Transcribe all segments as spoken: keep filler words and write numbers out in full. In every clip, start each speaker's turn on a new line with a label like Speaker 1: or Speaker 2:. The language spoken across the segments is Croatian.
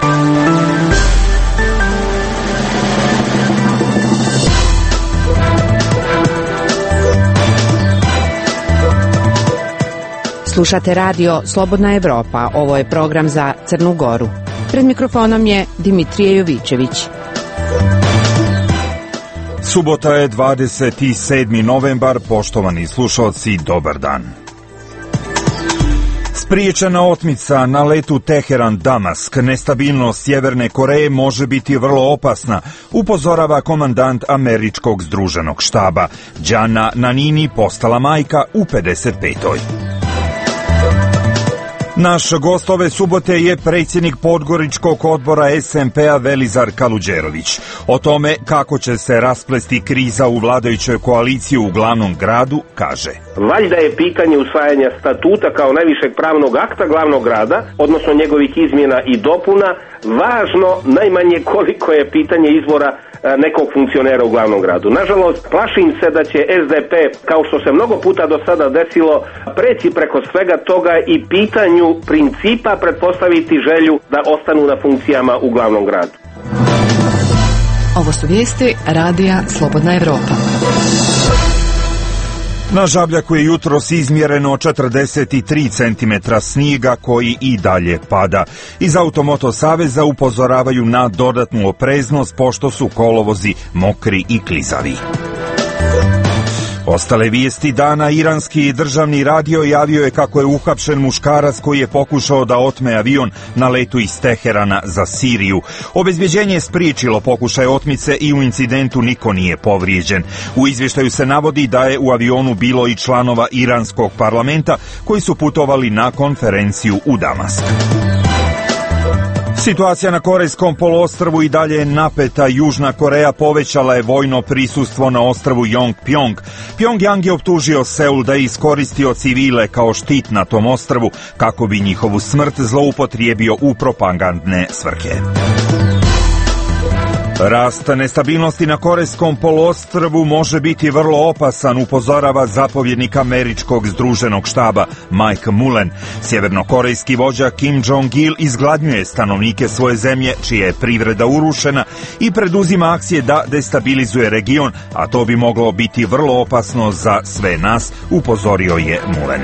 Speaker 1: Slušate radio Slobodna Evropa, ovo je program za Crnu Goru. Pred mikrofonom je Dimitrije Jovićević.
Speaker 2: Subota je dvadeset sedmi novembar, poštovani slušalci, dobar dan. Spriječena otmica na letu Teheran-Damask, nestabilnost Sjeverne Koreje može biti vrlo opasna, upozorava komandant američkog združenog štaba. Đana Nanini postala majka u pedeset petoj. Naš gost ove subote je predsjednik Podgoričkog odbora es em pe a Velizar Kaluđerović. O tome kako će se rasplesti kriza u vladajućoj koaliciji u glavnom gradu kaže:
Speaker 3: Valjda je pitanje usvajanja statuta kao najvišeg pravnog akta glavnog grada, odnosno njegovih izmjena i dopuna, važno najmanje koliko je pitanje izbora nekog funkcionera u glavnom gradu. Nažalost, plašim se da će es de pe, kao što se mnogo puta do sada desilo, preći preko svega toga i pitanju principa pretpostaviti želju da ostanu na funkcijama u glavnom gradu.
Speaker 4: Ovo su vijesti radija Slobodna Evropa.
Speaker 2: Na Žabljaku je jutros izmjereno četrdeset tri centimetra snijega koji i dalje pada. Iz Automoto saveza upozoravaju na dodatnu opreznost pošto su kolovozi mokri i klizavi. Ostale vijesti dana: iranski državni radio javio je kako je uhapšen muškarac koji je pokušao da otme avion na letu iz Teherana za Siriju. Obezbjeđenje je spriječilo pokušaj otmice i u incidentu niko nije povrijeđen. U izvještaju se navodi da je u avionu bilo i članova iranskog parlamenta koji su putovali na konferenciju u Damask. Situacija na Korejskom poluostrvu i dalje je napeta. Južna Koreja povećala je vojno prisustvo na ostrvu Yongpyong. Pyongyang je optužio Seul da je iskoristio civile kao štit na tom ostrvu kako bi njihovu smrt zloupotrijebio u propagandne svrhe. Rast nestabilnosti na Korejskom poluostrvu može biti vrlo opasan, upozorava zapovjednik američkog združenog štaba Mike Mullen. Sjevernokorejski vođa Kim Jong-il izgladnjuje stanovnike svoje zemlje čija je privreda urušena i preduzima akcije da destabilizuje region, a to bi moglo biti vrlo opasno za sve nas, upozorio je Mullen.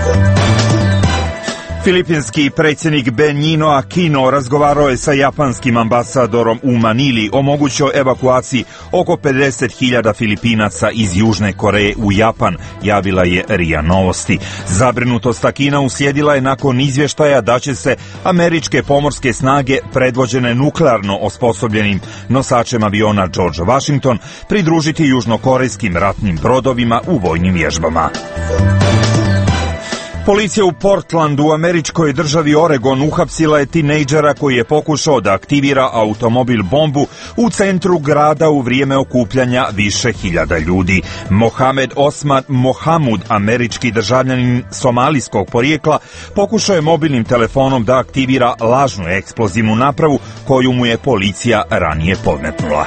Speaker 2: Filipinski predsjednik Benigno Aquino razgovarao je sa japanskim ambasadorom u Manili o mogućoj evakuaciji oko pedeset hiljada Filipinaca iz Južne Koreje u Japan, javila je R I A Novosti. Zabrinutost Aquina uslijedila je nakon izvještaja da će se američke pomorske snage predvođene nuklearno osposobljenim nosačem aviona George Washington pridružiti južnokorejskim ratnim brodovima u vojnim vježbama. Policija u Portlandu u američkoj državi Oregon uhapsila je tinejdžera koji je pokušao da aktivira automobil bombu u centru grada u vrijeme okupljanja više hiljada ljudi. Mohamed Osman Mohamud, američki državljanin somalijskog porijekla, pokušao je mobilnim telefonom da aktivira lažnu eksplozivnu napravu koju mu je policija ranije podmetnula.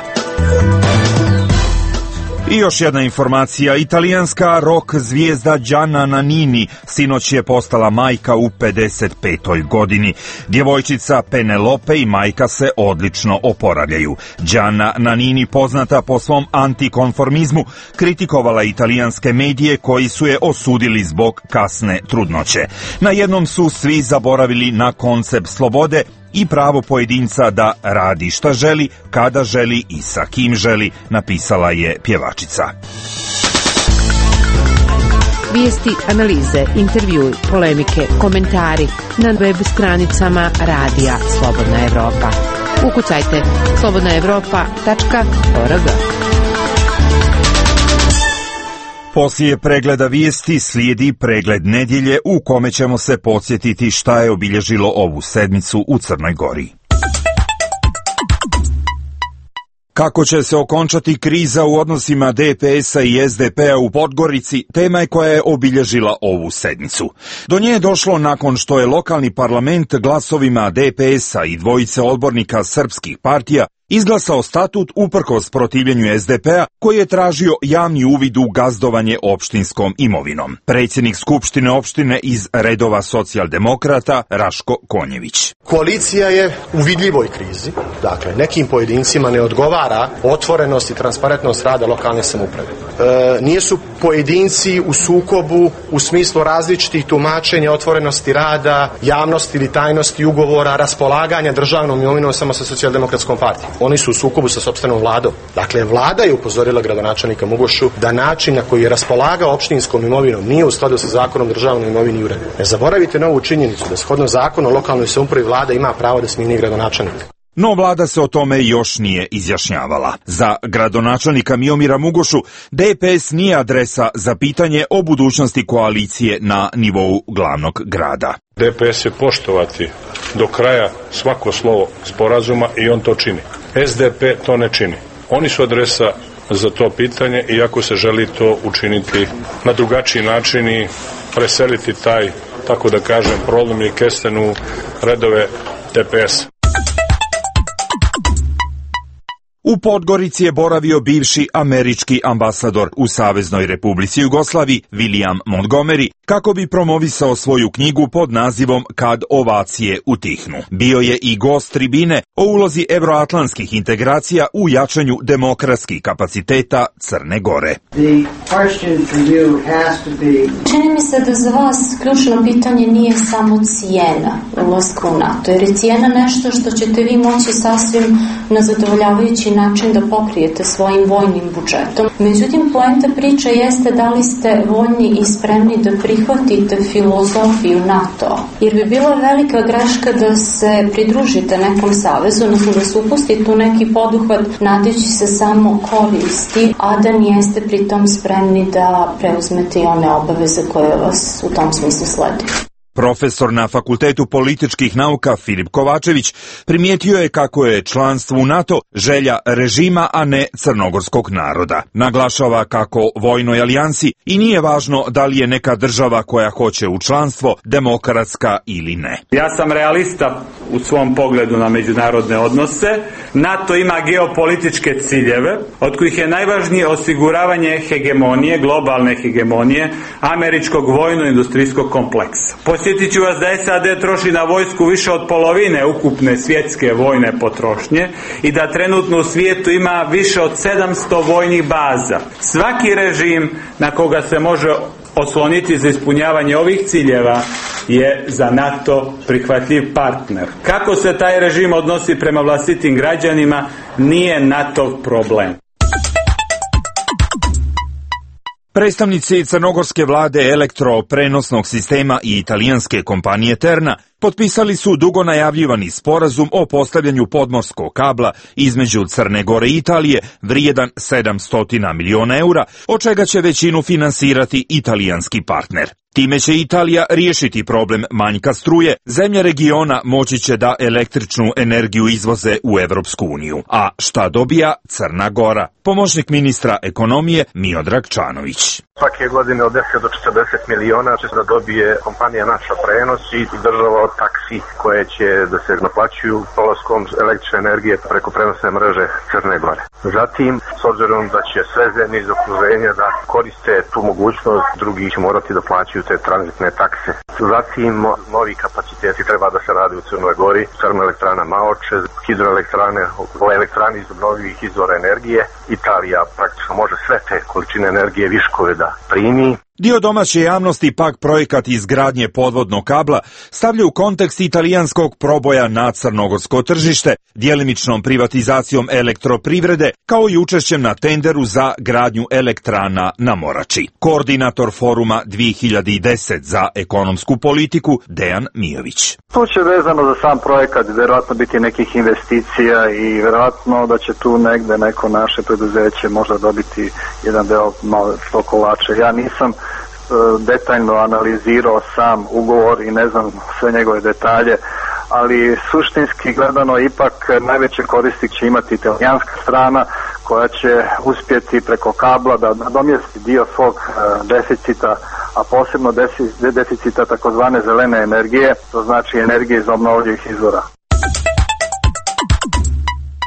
Speaker 2: I još jedna informacija: italijanska rock zvijezda Đana Nanini sinoć je postala majka u pedeset petoj godini. Djevojčica Penelope i majka se odlično oporavljaju. Đana Nanini, poznata po svom antikonformizmu, kritikovala italijanske medije koji su je osudili zbog kasne trudnoće. Na jednom su svi zaboravili na koncept slobode i pravo pojedinca da radi šta želi, kada želi i sa kim želi, napisala je pjevačica.
Speaker 1: Vijesti, analize, intervjui, polemike, komentari na web stranicama radija Slobodna Evropa. Ukucajte slobodna evropa tačka org.
Speaker 2: Poslije pregleda vijesti slijedi pregled nedjelje u kome ćemo se podsjetiti šta je obilježilo ovu sedmicu u Crnoj Gori. Kako će se okončati kriza u odnosima de pe es a i es de pe a u Podgorici, tema je koja je obilježila ovu sedmicu. Do nje je došlo nakon što je lokalni parlament glasovima de pe es a i dvojice odbornika srpskih partija izglasao statut uprkos protivljenju es de pe a koji je tražio javni uvid u gazdovanje opštinskom imovinom. Predsjednik Skupštine opštine iz redova socijaldemokrata Raško Konjević.
Speaker 5: Koalicija je u vidljivoj krizi. Dakle, nekim pojedincima ne odgovara otvorenost i transparentnost rada lokalne samouprave. E, nisu pojedinci u sukobu u smislu različitih tumačenja otvorenosti rada, javnosti ili tajnosti ugovora, raspolaganja državnom imovinom samo sa socijaldemokratskom partijom. Oni su u sukobu sa sopstvenom vladom. Dakle, vlada je upozorila gradonačelnika Mugošu da način na koji je raspolagao opštinskom imovinom nije u skladu sa zakonom o državnoj imovini i uredu. Ne zaboravite na ovu činjenicu da shodno zakonu o lokalnoj samoupravi vlada ima pravo da smijeni gradonačelnika.
Speaker 2: No vlada se o tome još nije izjašnjavala. Za gradonačelnika Miomira Mugošu de pe es nije adresa za pitanje o budućnosti koalicije na nivou glavnog grada.
Speaker 6: de pe es će poštovati do kraja svako slovo sporazuma i on to čini. es de pe to ne čini. Oni su adresa za to pitanje, iako se želi to učiniti na drugačiji način i preseliti taj, tako da kažem, problem i kesten u redove de pe es.
Speaker 2: U Podgorici je boravio bivši američki ambasador u Saveznoj Republici Jugoslaviji William Montgomery kako bi promovisao svoju knjigu pod nazivom Kad ovacije utihnu. Bio je i gost tribine o ulozi evroatlantskih integracija u jačanju demokratskih kapaciteta Crne Gore.
Speaker 7: Čini mi se da za vas ključno pitanje nije samo cijena ulaska u NATO, jer je cijena nešto što ćete vi moći sasvim na zadovoljavajući način da pokrijete svojim vojnim budžetom. Međutim, poenta priče jeste da li ste voljni i spremni da prihvatite filozofiju NATO. Jer bi bila velika greška da se pridružite nekom savezu, odnosno da se upustite u neki poduhvat nadeći se samo koristi, a da nijeste pritom spremni da preuzmete i one obaveze koje vas u tom smislu sledi.
Speaker 2: Profesor na Fakultetu političkih nauka Filip Kovačević primijetio je kako je članstvo u NATO želja režima, a ne crnogorskog naroda. Naglašava kako vojnoj alijansi i nije važno da li je neka država koja hoće u članstvo demokratska ili ne.
Speaker 8: Ja sam realista u svom pogledu na međunarodne odnose. NATO ima geopolitičke ciljeve, od kojih je najvažnije osiguravanje hegemonije, globalne hegemonije, američkog vojno-industrijskog kompleksa. Posjetit ću vas da es a de troši na vojsku više od polovine ukupne svjetske vojne potrošnje i da trenutno u svijetu ima više od sedamsto vojnih baza. Svaki režim na koga se može osloniti za ispunjavanje ovih ciljeva je za NATO prihvatljiv partner. Kako se taj režim odnosi prema vlastitim građanima nije NATO problem.
Speaker 2: Predstavnici crnogorske vlade elektroprenosnog sistema i italijanske kompanije Terna potpisali su dugo najavljivani sporazum o postavljanju podmorskog kabla između Crne Gore i Italije vrijedan sedamsto miliona eura, od čega će većinu finansirati italijanski partner. Time će Italija riješiti problem manjka struje, zemlje regiona moći će da električnu energiju izvoze u Evropsku uniju. A šta dobija Crna Gora? Pomoćnik ministra ekonomije Miodrag Čanović.
Speaker 3: Svake godine od deset do četrdeset miliona će da dobije kompanija Naša prenos i država od taksi koje će da se naplaćuju dolaskom električne energije preko prenosne mreže Crne Gore. Zatim, s obzirom da će sve zemlje iz okruženja da koriste tu mogućnost, drugi će morati da plaćaju te tranzitne takse. Zatim, novi kapaciteti treba da se radi u Crnoj Gori, termoelektrana Maoče, hidroelektrane, elektrane iz obnovljivih izvora energije. Italija praktično može sve te količine energije viškove da primi.
Speaker 2: Dio domaće javnosti pak projekat izgradnje podvodnog kabla stavlja u kontekst italijanskog proboja na crnogorsko tržište, djelimičnom privatizacijom elektroprivrede, kao i učešćem na tenderu za gradnju elektrana na Morači. Koordinator foruma dvije hiljade deset za ekonomsku politiku Dejan Mijović.
Speaker 9: To će vezano za sam projekat vjerojatno biti nekih investicija i vjerojatno da će tu negde neko naše preduzeće možda dobiti jedan deo malo sto kolača. Ja nisam detaljno analizirao sam ugovor i ne znam sve njegove detalje, ali suštinski gledano ipak najveće koristi će imati italijanska strana koja će uspjeti preko kabla da nadomjesti dio svog deficita, a posebno deficita takozvane zelene energije, to znači energije iz obnovljivih izvora.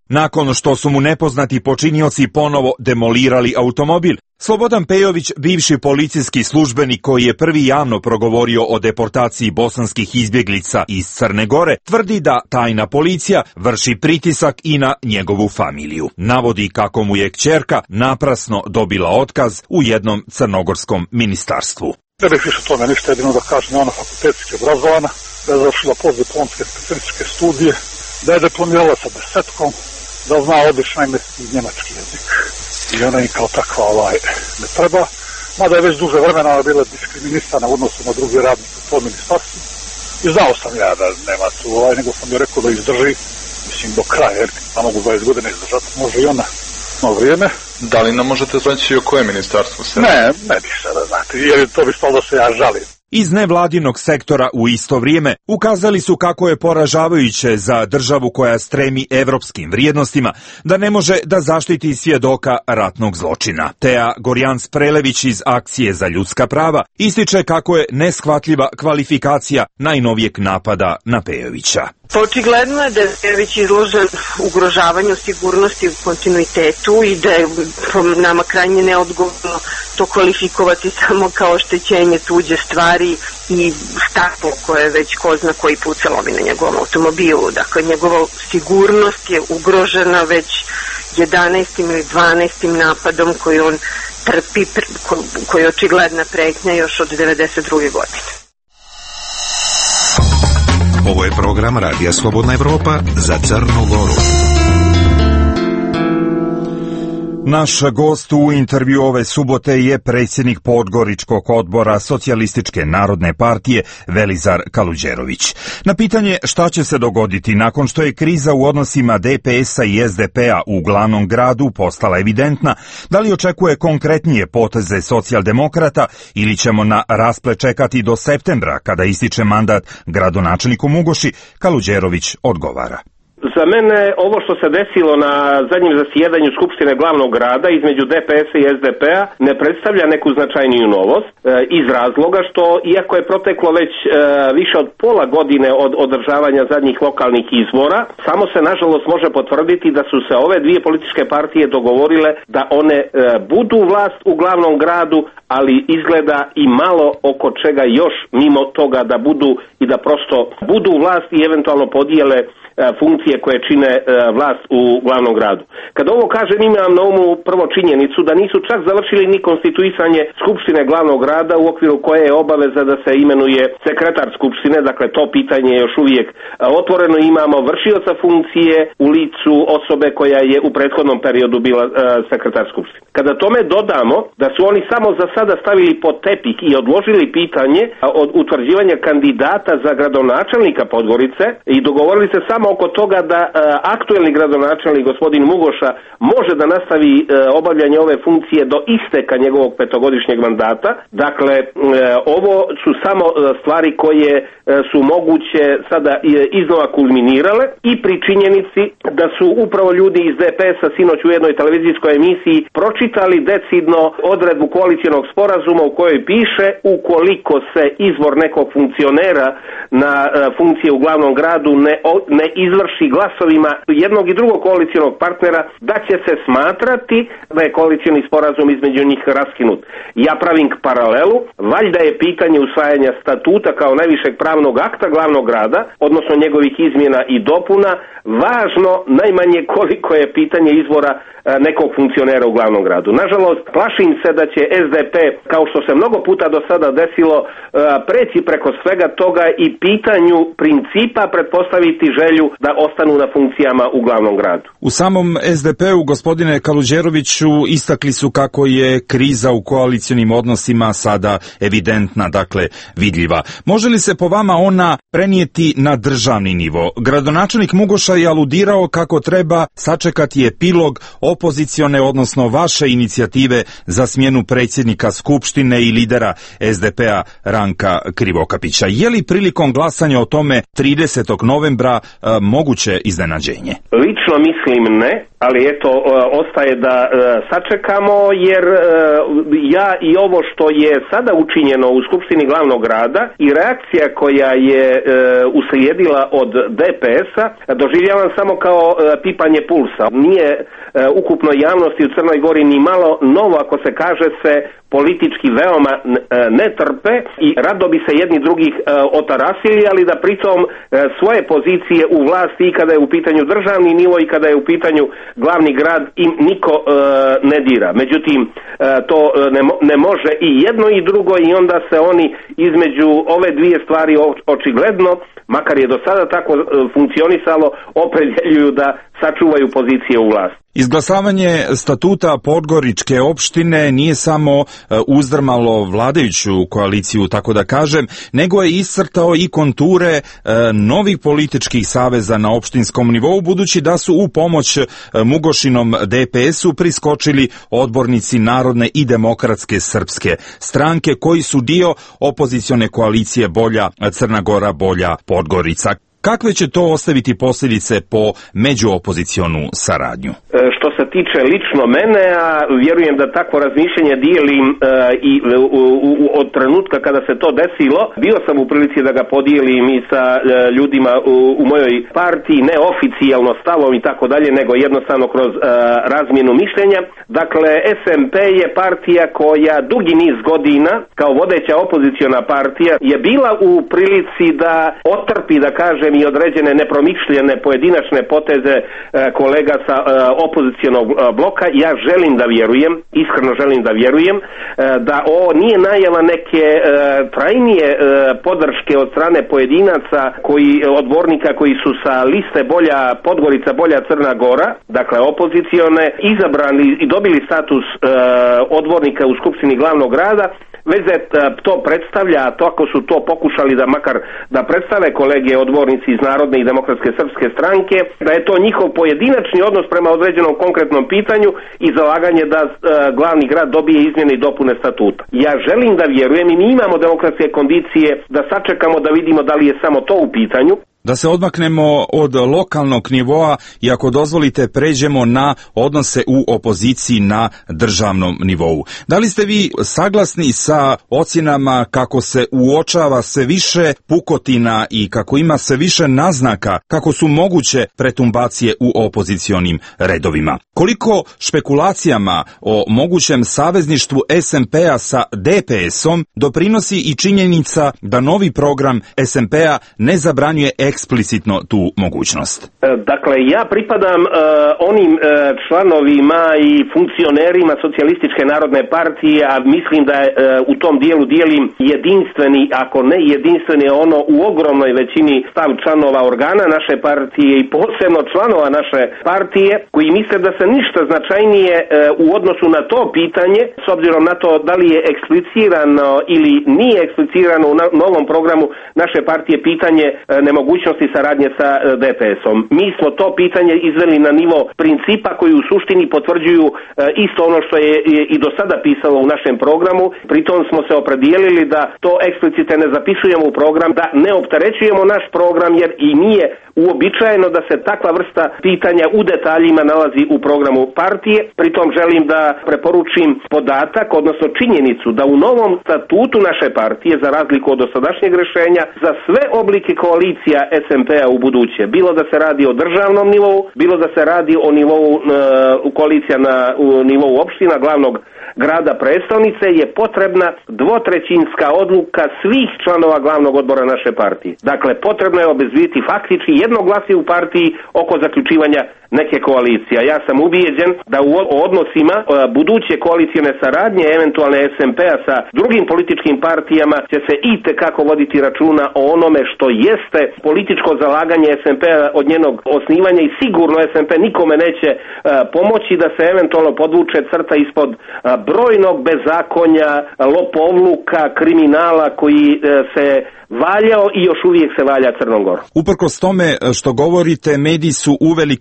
Speaker 2: nakon što su mu nepoznati počinioci ponovo demolirali automobil. Slobodan Pejović, bivši policijski službenik koji je prvi javno progovorio o deportaciji bosanskih izbjeglica iz Crne Gore, tvrdi da tajna policija vrši pritisak i na njegovu familiju. Navodi kako mu je kćerka naprasno dobila otkaz u jednom crnogorskom ministarstvu.
Speaker 10: Ne bih više tome ništa, jedino da kažem, ona fakultetski obrazovana, da je završila postdiplomske specifičke studije, da je diplomirala sa desetkom, da zna odlično engleski i njemački jezik. I ona im kao takva ovaj, ne treba, mada je već duže vremena ona bila diskriminisana u odnosu na druge radnike u tom ministarstvu. I znao sam ja da nema tu, ovaj, nego sam joj rekao da izdrži, mislim do kraja, jer da mogu dvadeset godina izdržati, može i ona na vrijeme.
Speaker 11: Da li nam možete reći o kojem ministarstvu se?
Speaker 10: Ne, ne bih sada znati, jer to bi stalo da se ja žalim.
Speaker 2: Iz nevladinog sektora u isto vrijeme ukazali su kako je poražavajuće za državu koja stremi evropskim vrijednostima da ne može da zaštiti svjedoka ratnog zločina. Teja Gorjans-Prelević iz Akcije za ljudska prava ističe kako je neshvatljiva kvalifikacija najnovijeg napada na Pejovića.
Speaker 12: Očigledno je da je Pejović izložen ugrožavanju sigurnosti u kontinuitetu i da je po nama krajnje neodgovorno to kvalifikovati samo kao oštećenje tuđe stvari i staklo koje je već ko zna koji put se lomi na njegovom automobilu. Dakle, njegova sigurnost je ugrožena već jedanaestim ili dvanaestim napadom koji on trpi, koji je očigledna pretnja još od devedeset druge godine.
Speaker 13: Ovo je program Radija Slobodna Evropa za Crnu Goru.
Speaker 2: Naš gost u intervju ove subote je predsjednik Podgoričkog odbora Socijalističke narodne partije Velizar Kaluđerović. Na pitanje šta će se dogoditi nakon što je kriza u odnosima D P S-a i S D P-a u glavnom gradu postala evidentna, da li očekuje konkretnije poteze socijaldemokrata ili ćemo na rasplet čekati do septembra kada ističe mandat gradonačelniku Mugoši, Kaluđerović odgovara.
Speaker 3: Za mene ovo što se desilo na zadnjem zasjedanju Skupštine glavnog grada između D P S-a i S D P-a ne predstavlja neku značajniju novost e, iz razloga što, iako je proteklo već e, više od pola godine od održavanja zadnjih lokalnih izbora, samo se nažalost može potvrditi da su se ove dvije političke partije dogovorile da one e, budu vlast u glavnom gradu, ali izgleda i malo oko čega još mimo toga da budu i da prosto budu vlast i eventualno podijele funkcije koje čine vlast u glavnom gradu. Kad ovo kažem, imam na umu prvo činjenicu da nisu čak završili ni konstituisanje Skupštine glavnog grada u okviru koje je obaveza da se imenuje sekretar Skupštine, dakle to pitanje je još uvijek otvoreno. Imamo vršioca funkcije u licu osobe koja je u prethodnom periodu bila sekretar Skupštine. Kada tome dodamo da su oni samo za sada stavili pod tepih i odložili pitanje od utvrđivanja kandidata za gradonačelnika Podgorice i dogovorili se samo oko toga da e, aktuelni gradonačelnik gospodin Mugoša može da nastavi e, obavljanje ove funkcije do isteka njegovog petogodišnjeg mandata. Dakle, e, ovo su samo stvari koje e, su moguće sada e, iznova kulminirale i pri činjenici da su upravo ljudi iz D P S-a sinoć u jednoj televizijskoj emisiji pročitali decidno odredbu koalicionog sporazuma u kojoj piše ukoliko se izbor nekog funkcionera na e, funkcije u glavnom gradu ne, ne izvrši glasovima jednog i drugog koalicionog partnera, da će se smatrati da je koalicioni sporazum između njih raskinut. Ja pravim paralelu, valjda je pitanje usvajanja statuta kao najvišeg pravnog akta glavnog grada, odnosno njegovih izmjena i dopuna, važno najmanje koliko je pitanje izbora nekog funkcionera u glavnom gradu. Nažalost, plašim se da će S D P, kao što se mnogo puta do sada desilo, preći preko svega toga i pitanju principa pretpostaviti želju da ostanu na funkcijama u glavnom gradu.
Speaker 2: U samom S D P-u, gospodine Kaluđeroviću, istakli su kako je kriza u koalicionim odnosima sada evidentna, dakle vidljiva. Može li se po vama ona prenijeti na državni nivo? Gradonačelnik Mugoša je aludirao kako treba sačekati epilog opozicione, odnosno vaše inicijative za smjenu predsjednika Skupštine i lidera S D P-a Ranka Krivokapića. Je li prilikom glasanja o tome tridesetog novembra moguće iznenađenje?
Speaker 3: Lično mislim ne, ali eto, ostaje da sačekamo, jer ja i ovo što je sada učinjeno u Skupštini glavnog grada i reakcija koja je uslijedila od D P S-a doživljavam samo kao pipanje pulsa. Nije ukupnoj javnosti u Crnoj Gori ni malo novo ako se kaže se politički veoma ne trpe i rado bi se jedni drugih otarasili, ali da pritom svoje pozicije u vlasti i kada je u pitanju državni nivo i kada je u pitanju glavni grad im niko ne dira. Međutim, to ne, ne može i jedno i drugo i onda se oni između ove dvije stvari očigledno, makar je do sada tako funkcionisalo, opredjeljuju da sačuvaju pozicije u vlasti.
Speaker 2: Izglasavanje statuta Podgoričke opštine nije samo uzdrmalo vladajuću koaliciju, tako da kažem, nego je iscrtao i konture novih političkih saveza na opštinskom nivou, budući da su u pomoć Mugošinom D P S-u priskočili odbornici Narodne i demokratske srpske stranke, koji su dio opozicione koalicije Bolja Crna Gora, Bolja Podgorica. Kakve će to ostaviti posljedice po međuopozicionu saradnju?
Speaker 3: Što se tiče lično mene, a vjerujem da takvo razmišljanje dijelim e, i u, u, od trenutka kada se to desilo, bio sam u prilici da ga podijelim i sa e, ljudima u, u mojoj partiji, ne oficijalno stavom i tako dalje, nego jednostavno kroz e, razmjenu mišljenja. Dakle, S M P je partija koja dugi niz godina, kao vodeća opoziciona partija, je bila u prilici da otrpi, da kažem, i određene nepromišljene pojedinačne poteze e, kolega sa e, opozicionog e, bloka. Ja želim da vjerujem, iskreno želim da vjerujem, e, da ovo nije najava neke e, trajnije e, podrške od strane pojedinaca, koji, odbornika koji su sa liste Bolja Podgorica, Bolja Crna Gora, dakle opozicione, izabrani i dobili status e, odbornika u Skupštini glavnog grada, već to predstavlja, to ako su to pokušali da makar da predstave kolege odbornici iz Narodne i demokratske srpske stranke, da je to njihov pojedinačni odnos prema određenom konkretnom pitanju i zalaganje da e, glavni grad dobije izmjene i dopune statuta. Ja želim da vjerujem i mi imamo demokratske kondicije da sačekamo da vidimo da li je samo to u pitanju.
Speaker 2: Da se odmaknemo od lokalnog nivoa i ako dozvolite pređemo na odnose u opoziciji na državnom nivou. Da li ste vi saglasni sa ocjenama kako se uočava sve više pukotina i kako ima sve više naznaka kako su moguće pretumbacije u opozicionim redovima? Koliko špekulacijama o mogućem savezništvu S M P-a sa D P S-om doprinosi i činjenica da novi program S M P-a ne zabranjuje eksplicitno tu mogućnost?
Speaker 3: Dakle, ja pripadam uh, onim uh, članovima i funkcionerima Socijalističke narodne partije, a mislim da je, uh, u tom dijelu dijelim jedinstveni, ako ne jedinstveni, ono u ogromnoj većini stav članova organa naše partije i posebno članova naše partije, koji misle da se ništa značajnije uh, u odnosu na to pitanje, s obzirom na to da li je eksplicirano ili nije eksplicirano u na, novom programu naše partije pitanje uh, nemogućnosti saradnje sa D P S-om. Mi smo to pitanje izveli na nivo principa koji u suštini potvrđuju e, isto ono što je, je i do sada pisalo u našem programu. Pritom smo se opredijelili da to eksplicite ne zapisujemo u program, da ne opterećujemo naš program, jer i nije uobičajeno da se takva vrsta pitanja u detaljima nalazi u programu partije. Pritom želim da preporučim podatak, odnosno činjenicu da u novom statutu naše partije, za razliku od dosadašnjeg rješenja, za sve oblike koalicija S M P-a u buduće, bilo da se radi o državnom nivou, bilo da se radi o nivou e, koalicija na u nivou opština, glavnog grada, prestolnice, je potrebna dvotrećinska odluka svih članova glavnog odbora naše partije. Dakle, potrebno je obezbjediti faktički jednoglasje u partiji oko zaključivanja neke koalicije. Ja sam ubijeđen da u odnosima buduće koalicijne saradnje, eventualne S M P-a sa drugim političkim partijama, će se itekako voditi računa o onome što jeste političko zalaganje S M P-a od njenog osnivanja i sigurno S M P nikome neće uh, pomoći da se eventualno podvuče crta ispod uh, brojnog bezakonja, lopovluka, kriminala koji uh, se valjao i još uvijek se valja Crnom Gorom.
Speaker 2: Uprkos tome što govorite, mediji su uveliko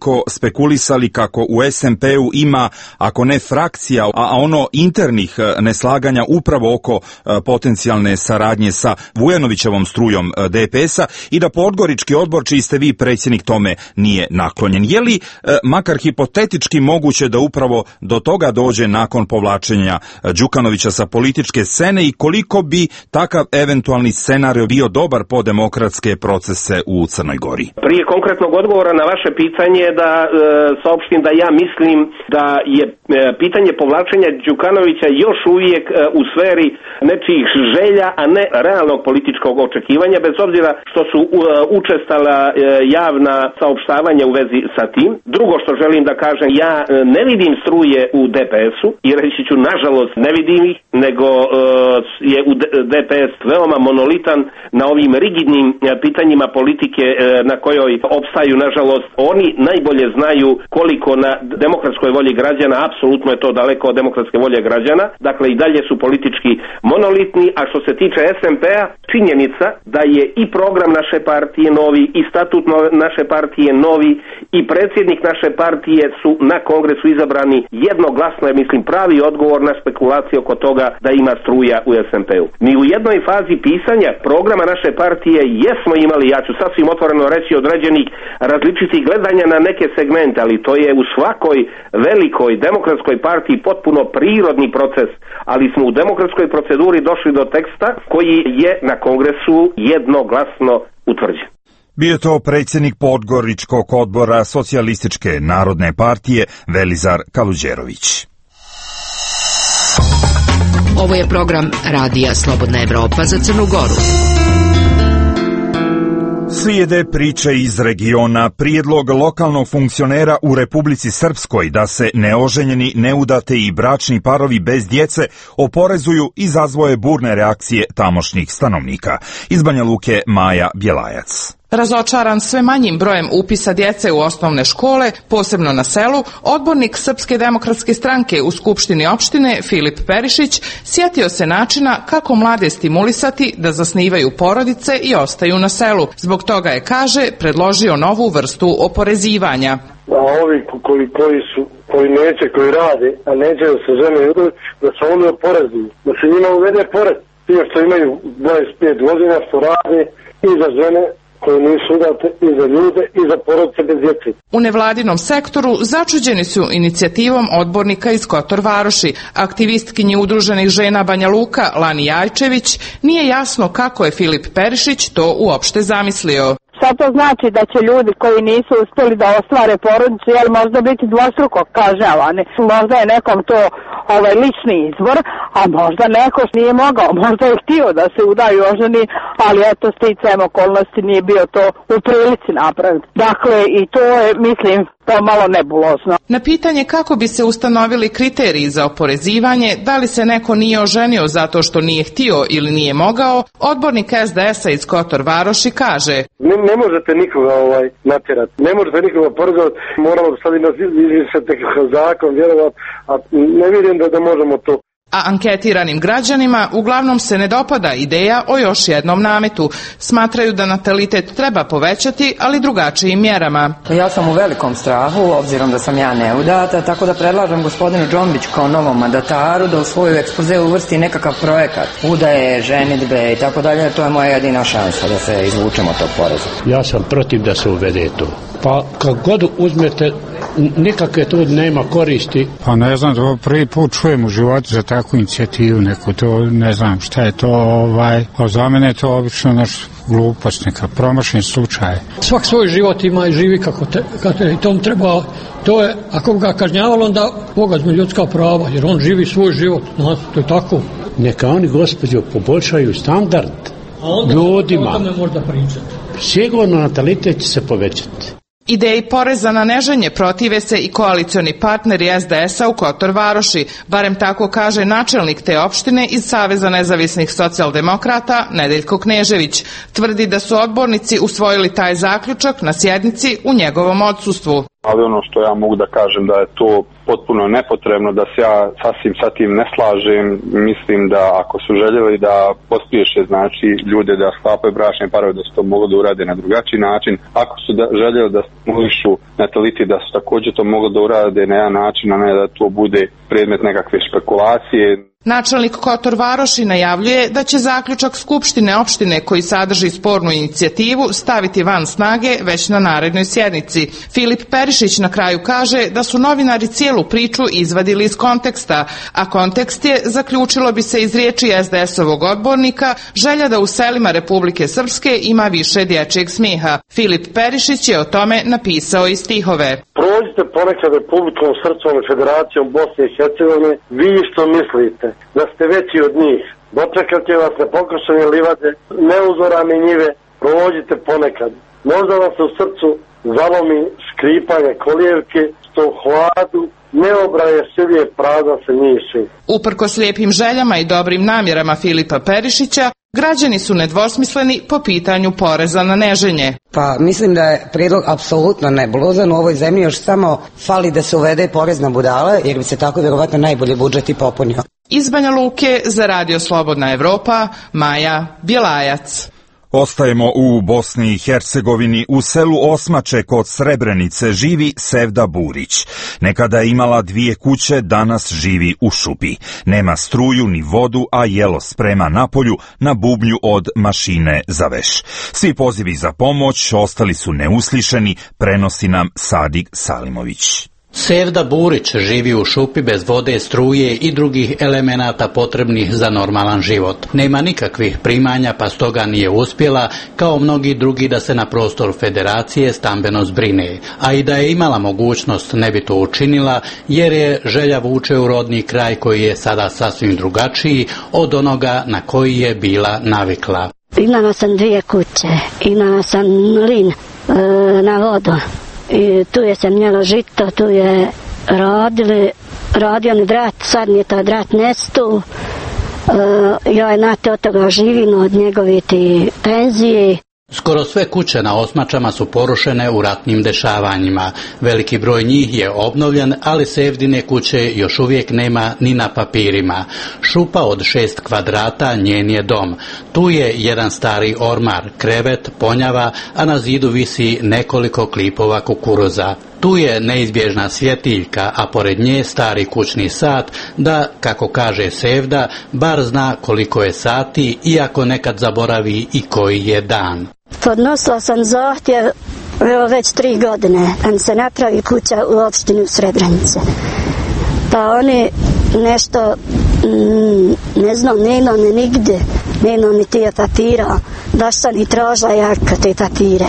Speaker 2: spekulisali kako u S M P-u ima, ako ne frakcija, a ono internih neslaganja upravo oko potencijalne saradnje sa Vujanovićevom strujom D P S-a i da Podgorički odbor, čiji ste vi predsjednik, tome nije naklonjen. Je li makar hipotetički moguće da upravo do toga dođe nakon povlačenja Đukanovića sa političke scene i koliko bi takav eventualni scenario bio dobar po demokratske procese u Crnoj Gori?
Speaker 3: Prije konkretnog odgovora na vaše pitanje da e, saopštim da ja mislim da je e, pitanje povlačenja Đukanovića još uvijek e, u sferi nečijih želja, a ne realnog političkog očekivanja, bez obzira što su e, učestala e, javna saopštavanja u vezi sa tim. Drugo što želim da kažem, ja e, ne vidim struje u D P S-u i reći ću nažalost ne vidim ih, nego e, je u D P S veoma monolitan na ovim rigidnim e, pitanjima politike e, na kojoj opstaju, nažalost, oni najbolje znaju koliko na demokratskoj volji građana, apsolutno je to daleko od demokratske volje građana, dakle i dalje su politički monolitni, a što se tiče S M P-a, činjenica da je i program naše partije novi, i statut naše partije novi, i predsjednik naše partije su na kongresu izabrani jednoglasno, je mislim pravi odgovor na spekulacije oko toga da ima struja u S M P-u. Mi u jednoj fazi pisanja programa naše partije jesmo imali, ja ću sasvim otvoreno reći, određenih različitih gledanja na neke segmente, ali to je u svakoj velikoj demokratskoj partiji potpuno prirodni proces, ali smo u demokratskoj proceduri došli do teksta koji je na kongresu jednoglasno utvrđen.
Speaker 2: Bio je to predsjednik Podgoričkog odbora Socijalističke narodne partije Velizar Kaluđerović.
Speaker 1: Ovo je program Radija Slobodna Evropa za Crnu Goru.
Speaker 2: Slijede priče iz regiona. Prijedlog lokalnog funkcionera u Republici Srpskoj da se neoženjeni, neudate i bračni parovi bez djece oporezuju izazvao je burne reakcije tamošnjih stanovnika. Iz Banja Luke Maja Bjelajac.
Speaker 14: Razočaran sve manjim brojem upisa djece u osnovne škole, posebno na selu, odbornik Srpske demokratske stranke u Skupštini opštine Filip Perišić sjetio se načina kako mlade stimulisati da zasnivaju porodice i ostaju na selu. Zbog toga je, kaže, predložio novu vrstu oporezivanja.
Speaker 15: A ovi koji, koji su, koji neće, koji rade, a neće da se žene i udaju, da se oni oporezuju. Da se njima uvede porez. Ti što imaju dvadeset pet godina, što rade i za žene koje nisu udate, i za ljude i za porodice bez djece.
Speaker 14: U nevladinom sektoru začuđeni su inicijativom odbornika iz Kotor Varoši. Aktivistkinji Udruženih žena Banja Luka Lani Jajčević nije jasno kako je Filip Perišić to uopšte zamislio.
Speaker 16: Šta to znači da će ljudi koji nisu uspjeli da ostvare porodicu, jel možda biti dvostruko kažnjavani? Možda je nekom to ovaj lični izbor, a možda neko nije mogao, možda je htio da se udaju oženi, ali eto sticajem okolnosti nije bio to u prilici napraviti. Dakle, i to je, mislim, to malo nebulozno.
Speaker 14: Na pitanje kako bi se ustanovili kriteriji za oporezivanje, da li se neko nije oženio zato što nije htio ili nije mogao, odbornik S D S-a iz Kotor Varoši kaže:
Speaker 15: Ne, ne možete nikoga ovaj natjerati, ne možete nikoga oporezovati, moramo da staviti na izvršati nekakav zakon, vjerovati, a ne vidim da, da možemo to.
Speaker 14: A anketiranim građanima uglavnom se ne dopada ideja o još jednom nametu. Smatraju da natalitet treba povećati, ali drugačijim mjerama.
Speaker 17: Ja sam u velikom strahu, obzirom da sam ja neudata, tako da predlažem gospodinu Džombiću kao novom mandataru da u svoju ekspoze uvrsti nekakav projekat udaje, ženidbe i tako dalje. To je moja jedina šansa da se izvučemo tog poreza.
Speaker 18: Ja sam protiv da se uvede to. Pa kad god uzmete, nikakve tu nema koristi.
Speaker 19: Pa ne znam, to prvi put čujem u životu za takvu inicijativu neku, to ne znam šta je to, ovaj, a za mene je to obično naš glupost, neka promašen slučaj.
Speaker 20: Svak svoj život ima i živi kako te, kako te, i tom treba, to je, ako ga kažnjavalo, onda pogazme ljudska prava, jer on živi svoj život, no, to je tako.
Speaker 18: Neka oni, gospođo, poboljšaju standard
Speaker 20: onda,
Speaker 18: ljudima.
Speaker 20: O tome možda pričati.
Speaker 18: Sigurno natalitet će se povećati.
Speaker 14: Ideji poreza na neženje protive se i koalicioni partneri S D S-a u Kotor Varoši, barem tako kaže načelnik te opštine iz Saveza nezavisnih socijaldemokrata Nedeljko Knežević. Tvrdi da su odbornici usvojili taj zaključak na sjednici u njegovom odsustvu.
Speaker 21: Ali ono što ja mogu da kažem da je to potpuno nepotrebno, da se ja sasvim sa tim ne slažem. Mislim da ako su željeli da pospješe znači ljude da sklapaju bračne parove, da su to mogli da urade na drugačiji način. Ako su da, željeli da stimulišu natalitet, da su također to mogli da urade na jedan način, a ne da to bude predmet nekakve špekulacije.
Speaker 14: Načelnik Kotor Varoši najavljuje da će zaključak Skupštine opštine koji sadrži spornu inicijativu staviti van snage već na narednoj sjednici. Filip Perišić na kraju kaže da su novinari cijelu priču izvadili iz konteksta, a kontekst je, zaključilo bi se iz riječi es de es-ovog odbornika, želja da u selima Republike Srpske ima više dječjeg smijeha. Filip Perišić je o tome napisao i stihove.
Speaker 15: Prođite ponekad Republikom Srpskom i Federacijom Bosne i Hercegovine, vi što mislite da ste veći od njih. Dočekat će vas nepokošene livade, neuzorane njive, prođite ponekad. Možda vam se u srcu zalomi škripanje kolijevke, što u hladu neobraje sivije prazna se njiši.
Speaker 14: Uprkos lijepim željama i dobrim namjerama Filipa Perišića, građani su nedvosmisleni po pitanju poreza na neženje.
Speaker 22: Pa mislim da je prijedlog apsolutno nebulozan. U ovoj zemlji još samo fali da se uvede porez na budale, jer bi se tako vjerovatno najbolji budžet i popunio.
Speaker 14: Iz Banja Luke za Radio Slobodna Evropa, Maja Bjelajac.
Speaker 2: Ostajemo u Bosni i Hercegovini. U selu Osmače kod Srebrenice živi Sevda Burić. Nekada je imala dvije kuće, danas živi u šupi. Nema struju ni vodu, a jelo sprema napolju na bubnju od mašine za veš. Svi pozivi za pomoć ostali su neuslišeni, prenosi nam Sadik Salimović.
Speaker 23: Sevda Burić živi u šupi bez vode, struje i drugih elemenata potrebnih za normalan život. Nema nikakvih primanja, pa stoga nije uspjela, kao mnogi drugi, da se na prostor Federacije stambeno zbrine. A i da je imala mogućnost, ne bi to učinila, jer je želja vuče u rodni kraj koji je sada sasvim drugačiji od onoga na koji je bila navikla.
Speaker 24: Imala sam dvije kuće, imala sam mlin e, na vodu. I tu je se mljelo žito, tu je radili, radio mi drat, sad mi je taj drat nestu. E, ja je nate od toga živim, od njegove ti penzije.
Speaker 23: Skoro sve kuće na Osmačama su porušene u ratnim dešavanjima. Veliki broj njih je obnovljen, ali Sevdine kuće još uvijek nema ni na papirima. Šupa od šest kvadrata njen je dom. Tu je jedan stari ormar, krevet, ponjava, a na zidu visi nekoliko klipova kukuruza. Tu je neizbježna svjetiljka, a pored nje stari kućni sat, da, kako kaže Sevda, bar zna koliko je sati, iako nekad zaboravi i koji je dan.
Speaker 24: Podnosila sam zahtjev evo već tri godine da mi se napravi kuća u opštini u Srebrenice. Pa oni nešto, mm, ne znam, nema mi nigde, nema mi tije papira, baš sam i tražila jaka te papire.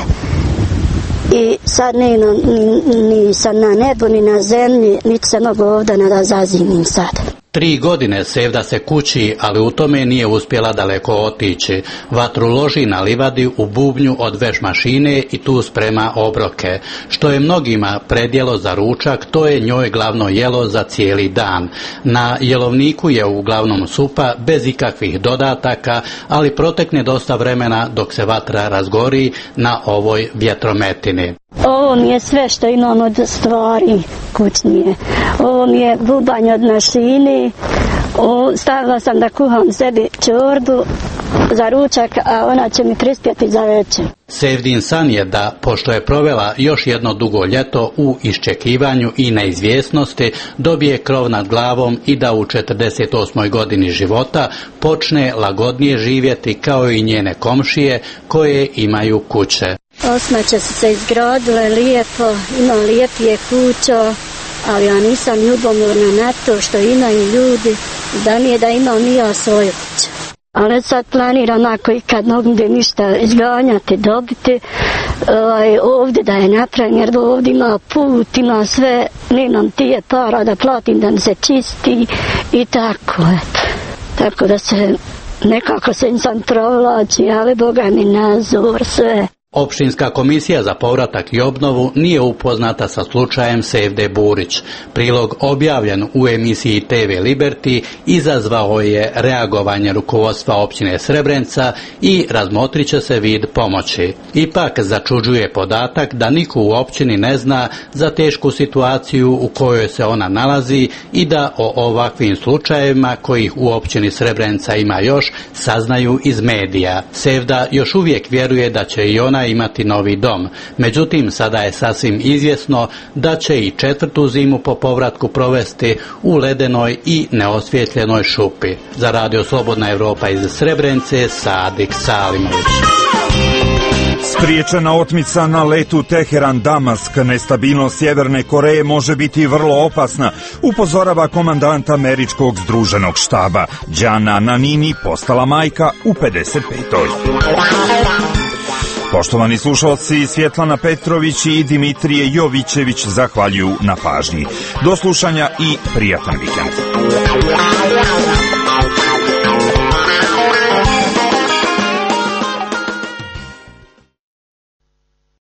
Speaker 24: I sad ni, ni, ni sam na nebu, ni na zemlji, niti se mogu ovdje da zazimim sad.
Speaker 23: Tri godine Sevda se kući, ali u tome nije uspjela daleko otići. Vatru loži na livadi u bubnju od veš mašine i tu sprema obroke. Što je mnogima predjelo za ručak, to je njoj glavno jelo za cijeli dan. Na jelovniku je uglavnom supa, bez ikakvih dodataka, ali protekne dosta vremena dok se vatra razgori na ovoj vjetrometini.
Speaker 24: Ovo mi je sve što imam od stvari kućnije. Ovo mi je bubanj od mašini. O, stavila sam da kuham sebi čorbu za ručak, a ona će mi prispjeti za večer.
Speaker 23: Sevdin san je da, pošto je provela još jedno dugo ljeto u iščekivanju i neizvjesnosti, dobije krov nad glavom i da u četrdeset osmoj godini života počne lagodnije živjeti kao i njene komšije koje imaju kuće.
Speaker 24: Osmače su se izgradile lijepo, ima lijepije kućo, ali ja nisam ljubomorna na to što imaju ljudi, da mi je da imam i ja svoju kuću. Ali sad planiram ako ikad mogu ništa izganjati, dobiti ovaj, ovdje da je napravim, jer ovdje ima put, ima sve, nemam tije para da platim da mi se čisti i tako, eto. Tako da se nekako se sam provlači, ali Boga mi nazor sve.
Speaker 23: Opštinska komisija za povratak i obnovu nije upoznata sa slučajem Sevde Burić. Prilog objavljen u emisiji te ve Liberty izazvao je reagovanje rukovodstva općine Srebrenica i razmotrit će se vid pomoći. Ipak začuđuje podatak da niko u općini ne zna za tešku situaciju u kojoj se ona nalazi i da o ovakvim slučajevima, kojih u općini Srebrenica ima još, saznaju iz medija. Sevda još uvijek vjeruje da će i ona imati novi dom. Međutim, sada je sasvim izvjesno da će i četvrtu zimu po povratku provesti u ledenoj i neosvjetljenoj šupi. Za Radio Slobodna Evropa iz Srebrenice, Sadik Salimović.
Speaker 2: Spriječena otmica na letu Teheran-Damask, nestabilnost Sjeverne Koreje može biti vrlo opasna, upozorava komandant američkog združenog štaba. Đana Nanini postala majka u pedeset petoj. Poštovani slušalci, Svjetlana Petrović i Dimitrije Jovićević zahvaljuju na pažnji. Do slušanja i prijatan vikend.